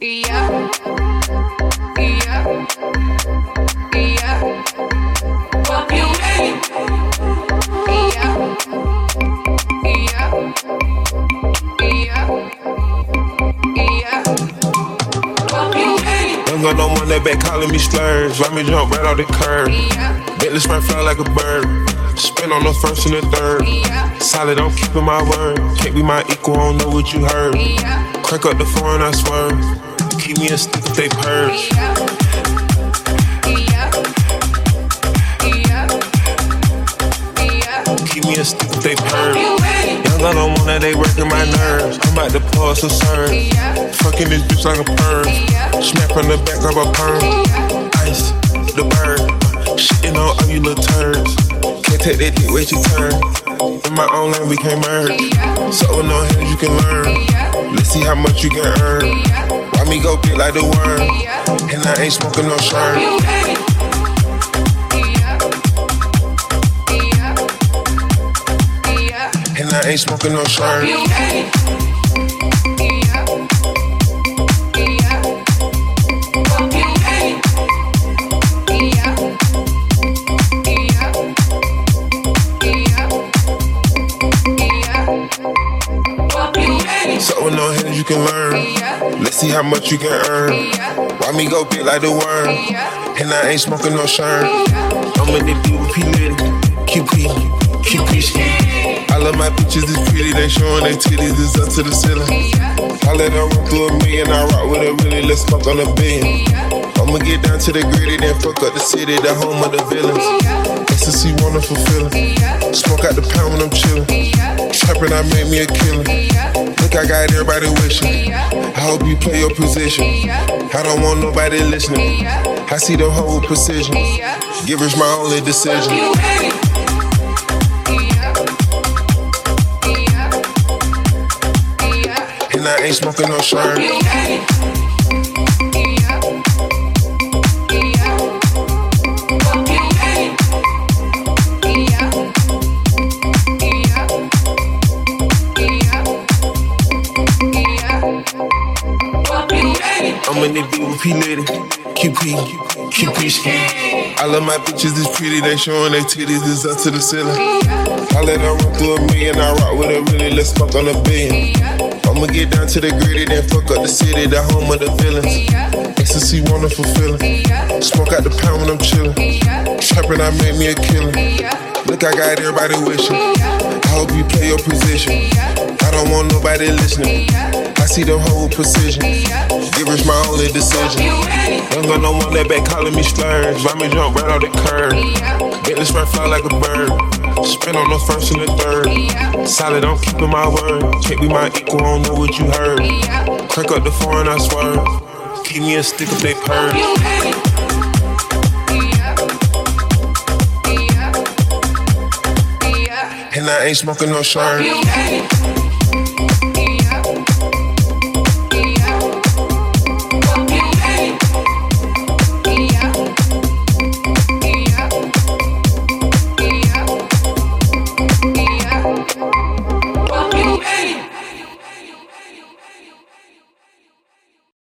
Yeah, yeah, yeah. Fuck you, baby. Yeah, yeah, yeah, yeah. Fuck you, baby. Don't got no one that back calling me splurge. Let me jump right off the curb. Yeah, Bentley sprint fly like a bird. Spin on the first and the third. yeah, Solid, I'm keeping my word. Can't be my equal, I don't know what you heard. yeah, Crank up the foreign, I swerve. Keep me a stick if they purge. yeah, yeah, yeah, yeah. Keep me a stick if they purge. You baby. Young gun on one that they working my nerves. I'm about to pour some serve. Yeah, Fucking this bitch like a perm. yeah, Smack on the back of a perm. yeah. Ice, the bird. Shitting on all you little turds. Can't take that dick, wait your turn. In my own lane, we can't merge. So with no hands, you can learn. Let's see how much you can earn. Why me go big like the worm? And I ain't smoking no shirt. You baby. Yeah, yeah, yeah. And I ain't smoking no shirt. You baby. Yeah, yeah. Fuck you, baby. Yeah, yeah, yeah, yeah. Fuck you, baby. So with no hands, you can learn. Let's see how much you can earn. Why me go big like the worm? And I ain't smoking no shirt. I'm in the DP litty. QP ski. I love my bitches, it's pretty. They showing their titties, it's up to the ceiling. I let her run through a million. I rock with her really, let's fuck on a billion. I'ma get down to the gritty, then fuck up the city, the home of the villains. Ecstasy, wonderful feeling. Smoke out the pound when I'm chillin'. Trappin', I made me a killer. Look, I got everybody wishing. I hope you play your position. I don't want nobody listening. I see the whole precision. Giver's my only decision. You baby. And I ain't smoking no shirt. You baby. Yeah, yeah. Fuck you, baby. Yeah, yeah, yeah, yeah. Fuck you, baby. I'm in the DP litty. QP ski. I love my bitches, it's pretty. They showing their titties, it's up to the ceiling. I let her run through a million. I rock with her really, let's fuck on a billion. I'ma get down to the gritty, then fuck up the city, the home of the villains. Ecstasy, wonderful feeling. Smoke out the pound when I'm chillin'. Trappin', I made me a killer. Look, I got everybody wishing. I hope you play your position. I don't want nobody listening. I see the whole precision. Giver's my only decision. Don't got no one that back calling me splurge. Let me jump right off the curb. Bentley sprint fly like a bird. Spin on the first and the third. Solid, I'm keeping my word. Can't be my equal, I don't know what you heard. Crank up the foreign, I swerve. Keep me a stick if they purge. And I ain't smoking no shirt.